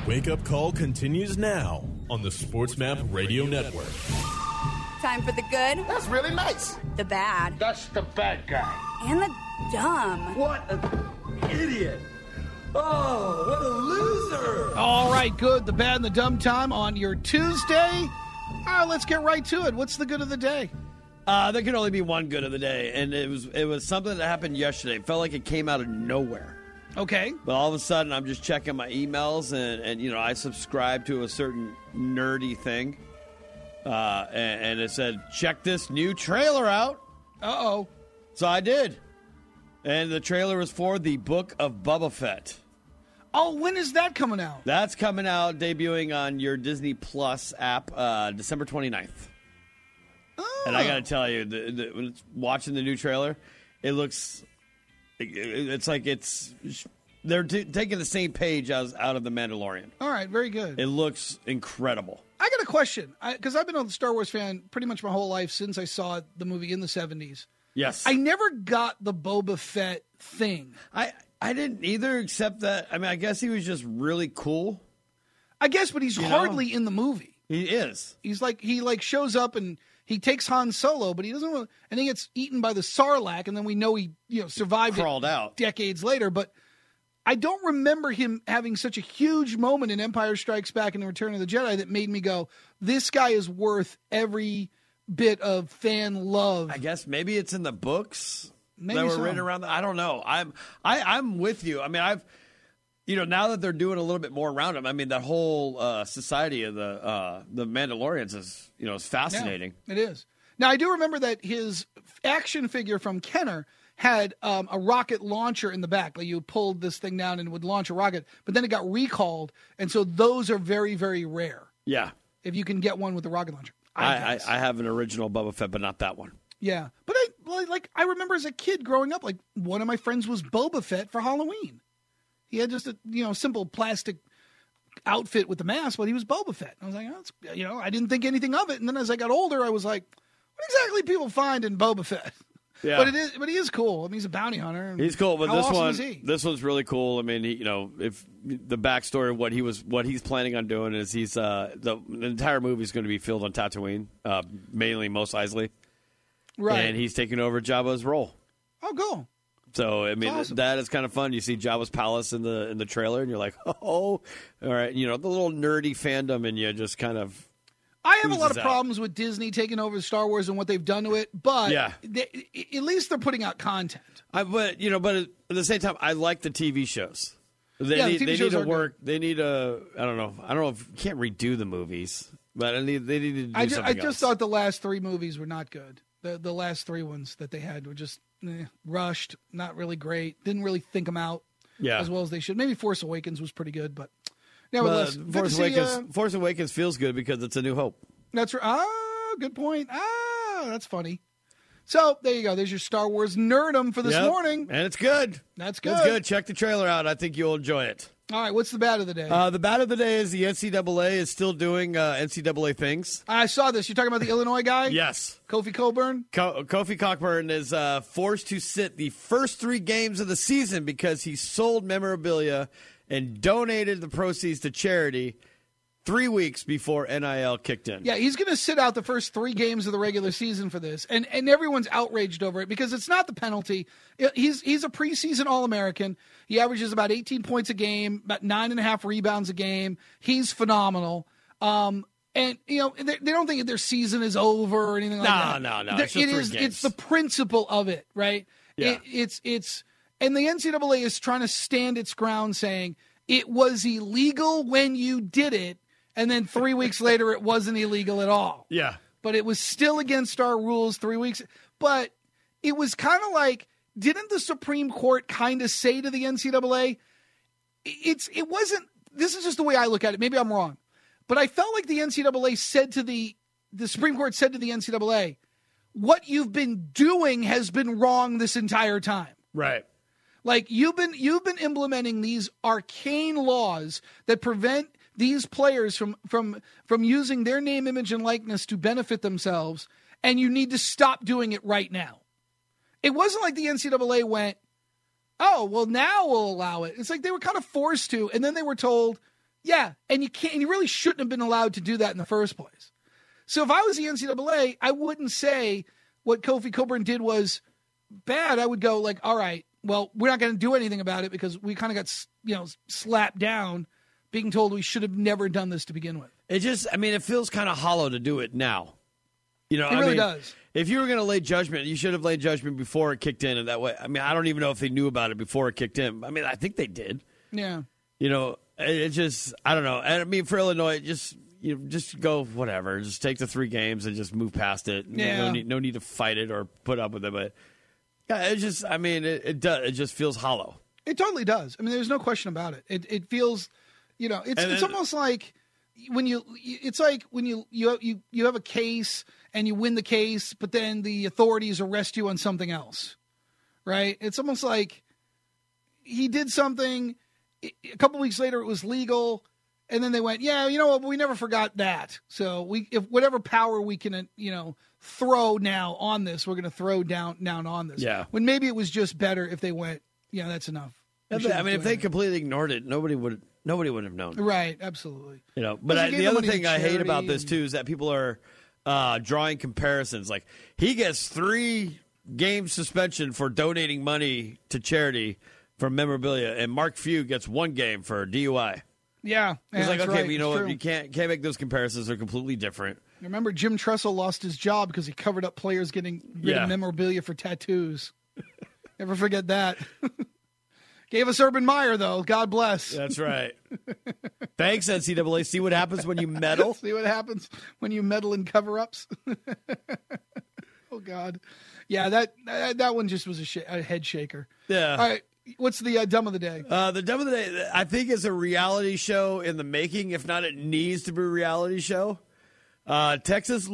Wake Up Call continues now on the SportsMap Radio Network. Time for the good. That's really nice. The bad. That's the bad guy. And the dumb. What an idiot. Oh, what a loser. All right, good, the bad, and the dumb time on your Tuesday. Let's get right to it. What's the good of the day? There can only be one good of the day, and it was something that happened yesterday. It felt like it came out of nowhere. Okay. But all of a sudden, I'm just checking my emails, and I subscribe to a certain nerdy thing. And it said, check this new trailer out. Uh-oh. So I did. And the trailer was for the Book of Boba Fett. Oh, when is that coming out? That's coming out, debuting on your Disney Plus app December 29th. Oh. And I got to tell you, when it's watching the new trailer, it looks... It's like they're taking the same page out of The Mandalorian. All right, very good. It looks incredible. I got a question, because I've been a Star Wars fan pretty much my whole life since I saw the movie in the 70s. Yes. I never got the Boba Fett thing. I didn't either, except that, I guess he was just really cool. I guess, but he's hardly in the movie. He is. He's like, he shows up and he takes Han Solo, but he doesn't really, and he gets eaten by the Sarlacc, and then we know he survived Crawled out decades later, but I don't remember him having such a huge moment in Empire Strikes Back and The Return of the Jedi that made me go, this guy is worth every bit of fan love. I guess maybe it's in the books maybe that were so. written around that. I don't know. I'm with you. I've now that they're doing a little bit more around him, that whole society of the Mandalorians is is fascinating. Yeah, it is. Now I do remember that his action figure from Kenner had a rocket launcher in the back. Like you pulled this thing down and it would launch a rocket, but then it got recalled, and so those are very, very rare. Yeah. If you can get one with a rocket launcher. I have an original Boba Fett, but not that one. Yeah. But I remember as a kid growing up, like one of my friends was Boba Fett for Halloween. He had just a simple plastic outfit with the mask, but he was Boba Fett. I was like, I didn't think anything of it. And then as I got older, I was like, what exactly people find in Boba Fett? Yeah. But he is cool. He's a bounty hunter. He's cool, but this one's really cool. If the backstory of what he's planning on doing is the entire movie is going to be filmed on Tatooine, mainly Mos Eisley, right? And he's taking over Jabba's role. Oh, cool. So awesome. That is kind of fun. You see Jabba's palace in the trailer, and you're like, oh, all right. The little nerdy fandom, and you just kind of. I have a lot of problems with Disney taking over Star Wars and what they've done to it, but at least they're putting out content. But at the same time, I like the TV shows. They need to work. Good. They need a. I don't know if you can't redo the movies, but they need to do something else. I just thought the last 3 movies were not good. The last 3 ones that they had were just rushed, not really great. Didn't really think them out as well as they should. Maybe Force Awakens was pretty good, but. Nevertheless, Force Awakens feels good because it's A New Hope. That's right. Good point. That's funny. So there you go. There's your Star Wars nerdum for this morning. And it's good. That's good. It's good. Check the trailer out. I think you'll enjoy it. All right. What's the bad of the day? The bad of the day is the NCAA is still doing NCAA things. I saw this. You're talking about the Illinois guy? Yes. Kofi Cockburn? Kofi Cockburn is forced to sit the first 3 games of the season because he sold memorabilia and donated the proceeds to charity 3 weeks before NIL kicked in. Yeah, he's going to sit out the first 3 games of the regular season for this, and everyone's outraged over it because it's not the penalty. He's a preseason All-American. He averages about 18 points a game, about 9.5 rebounds a game. He's phenomenal. And they don't think their season is over or anything like that. No. It's just 3 games. It's the principle of it, right? Yeah. And the NCAA is trying to stand its ground saying it was illegal when you did it, and then 3 weeks later it wasn't illegal at all. Yeah. But it was still against our rules 3 weeks. But it was kind of like, didn't the Supreme Court kind of say to the NCAA, it wasn't, this is just the way I look at it. Maybe I'm wrong. But I felt like the NCAA said to the Supreme Court said to the NCAA, what you've been doing has been wrong this entire time. Right. Like you've been implementing these arcane laws that prevent these players from using their name, image, and likeness to benefit themselves, and you need to stop doing it right now. It wasn't like the NCAA went, oh, well, now we'll allow it. It's like they were kind of forced to, and then they were told, Yeah, and you really shouldn't have been allowed to do that in the first place. So if I was the NCAA, I wouldn't say what Kofi Cockburn did was bad. I would go like, all right, well, we're not going to do anything about it because we kind of got, slapped down being told we should have never done this to begin with. It feels kind of hollow to do it now. It really does. If you were going to lay judgment, you should have laid judgment before it kicked in. And that way, I don't even know if they knew about it before it kicked in. I think they did. Yeah. It just, I don't know. And for Illinois, just go whatever. Just take the 3 games and just move past it. Yeah. No need to fight it or put up with it. But yeah, it just, it does. It just feels hollow. It totally does. There's no question about it. It feels, it's almost like when you have a case and you win the case, but then the authorities arrest you on something else, right? It's almost like he did something. A couple weeks later, it was legal, and then they went, "Yeah, you know what? We never forgot that. So if whatever power we can, throw now on this, we're going to throw down on this. Yeah. When maybe it was just better if they went, yeah, that's enough. If they completely ignored it, nobody would have known. Right, absolutely. But the other thing I hate about this too is that people are drawing comparisons. Like he gets 3 game suspension for donating money to charity for memorabilia, and Mark Few gets 1 game for DUI. Yeah, it's like, okay, right. but you know what? You can't make those comparisons. They're completely different. Remember, Jim Tressel lost his job because he covered up players getting rid of memorabilia for tattoos. Never forget that. Gave us Urban Meyer, though. God bless. That's right. Thanks, NCAA. See what happens when you meddle? See what happens when you meddle in cover-ups? Oh, God. Yeah, that one just was a head shaker. Yeah. All right. What's the dumb of the day? The dumb of the day, I think, is a reality show in the making. If not, it needs to be a reality show. Texas,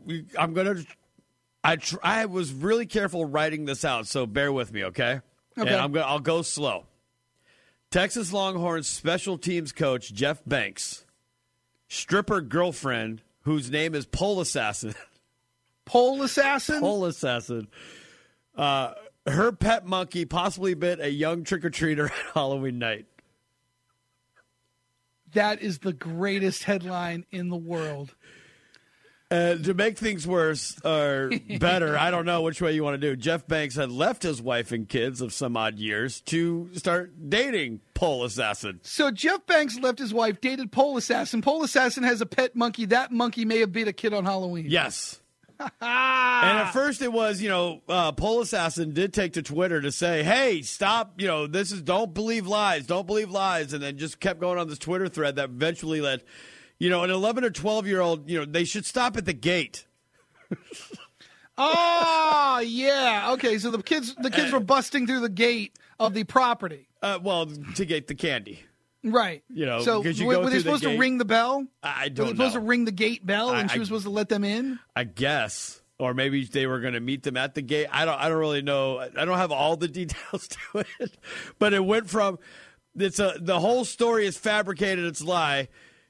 I was really careful writing this out, so bear with me, okay? Okay. And I'll go slow. Texas Longhorns special teams coach Jeff Banks, stripper girlfriend whose name is Pole Assassin. Pole Assassin? Pole Assassin. Her pet monkey possibly bit a young trick-or-treater at Halloween night. That is the greatest headline in the world. To make things worse or better, I don't know which way you want to do. Jeff Banks had left his wife and kids of some odd years to start dating Pole Assassin. So Jeff Banks left his wife, dated Pole Assassin. Pole Assassin has a pet monkey. That monkey may have bit a kid on Halloween. Yes. And at first it was, Pole Assassin did take to Twitter to say, hey, stop, don't believe lies, and then just kept going on this Twitter thread that eventually led, an 11 or 12-year-old, they should stop at the gate. Oh, yeah. Okay, so the kids were busting through the gate of the property. To get the candy. Right. So were they supposed to ring the bell? I don't know. Were they supposed to ring the gate bell and she was supposed to let them in? I guess. Or maybe they were going to meet them at the gate. I don't really know. I don't have all the details to it. But it went from the whole story is fabricated, it's a lie.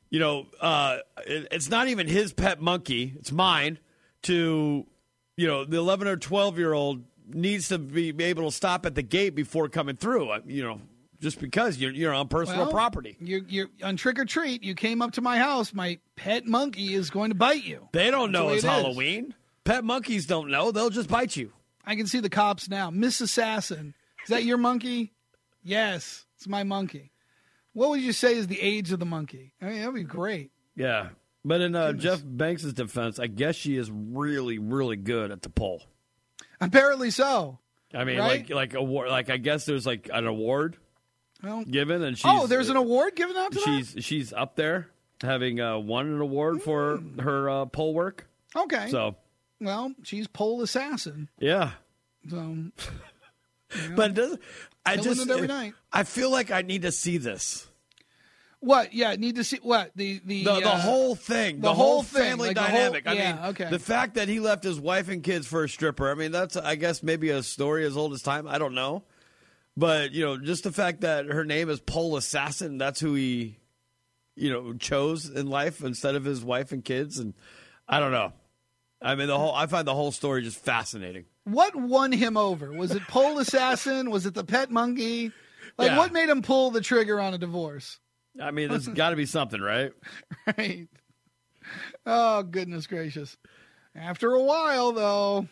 It's not even his pet monkey. It's mine. To, the 11 or 12-year-old needs to be able to stop at the gate before coming through, just because you're on personal property. You're on trick or treat. You came up to my house. My pet monkey is going to bite you. They don't know it's Halloween. Pet monkeys don't know. They'll just bite you. I can see the cops now. Miss Assassin, is that your monkey? Yes, it's my monkey. What would you say is the age of the monkey? That'd be great. Yeah. But in Jeff Banks' defense, I guess she is really, really good at the pole. Apparently so. Right? like award. Like I guess there's like an award given, and there's an award given out to that? She's up there having won an award for her pole work. Okay. So, she's Pole Assassin. Yeah. So, but I every night. I feel like I need to see this. What? Yeah, need to see what the whole thing, the whole family like dynamic. The fact that he left his wife and kids for a stripper. That's I guess maybe a story as old as time. I don't know, but just the fact that her name is Pole Assassin. That's who he, chose in life instead of his wife and kids, and I don't know. I find the whole story just fascinating. What won him over? Was it Pole Assassin? Was it the pet monkey? What made him pull the trigger on a divorce? I mean, there's got to be something, right? Right. Oh, goodness gracious. After a while, though,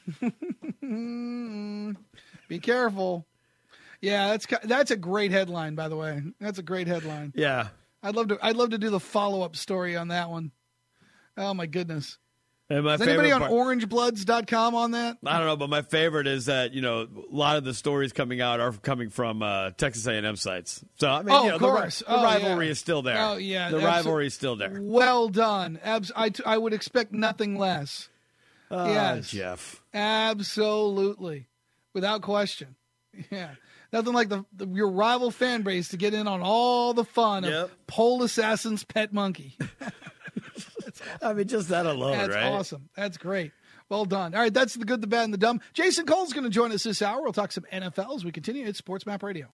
be careful. Yeah, that's a great headline, by the way. That's a great headline. Yeah. I'd love to do the follow-up story on that one. Oh, my goodness. And my Is anybody on part, orangebloods.com on that? I don't know, but my favorite is that, a lot of the stories coming out are coming from Texas A&M sites. So, I mean, of course. The rivalry is still there. Oh, yeah. The rivalry is still there. Well done. I would expect nothing less. Yes. Jeff. Absolutely. Without question. Yeah. Nothing like your rival fan base to get in on all the fun of Pole Assassin's pet monkey. Awesome. I mean, just that alone, that's right? That's awesome. That's great. Well done. All right, that's the good, the bad, and the dumb. Jason Cole's going to join us this hour. We'll talk some NFL as we continue. It's Sports Map Radio.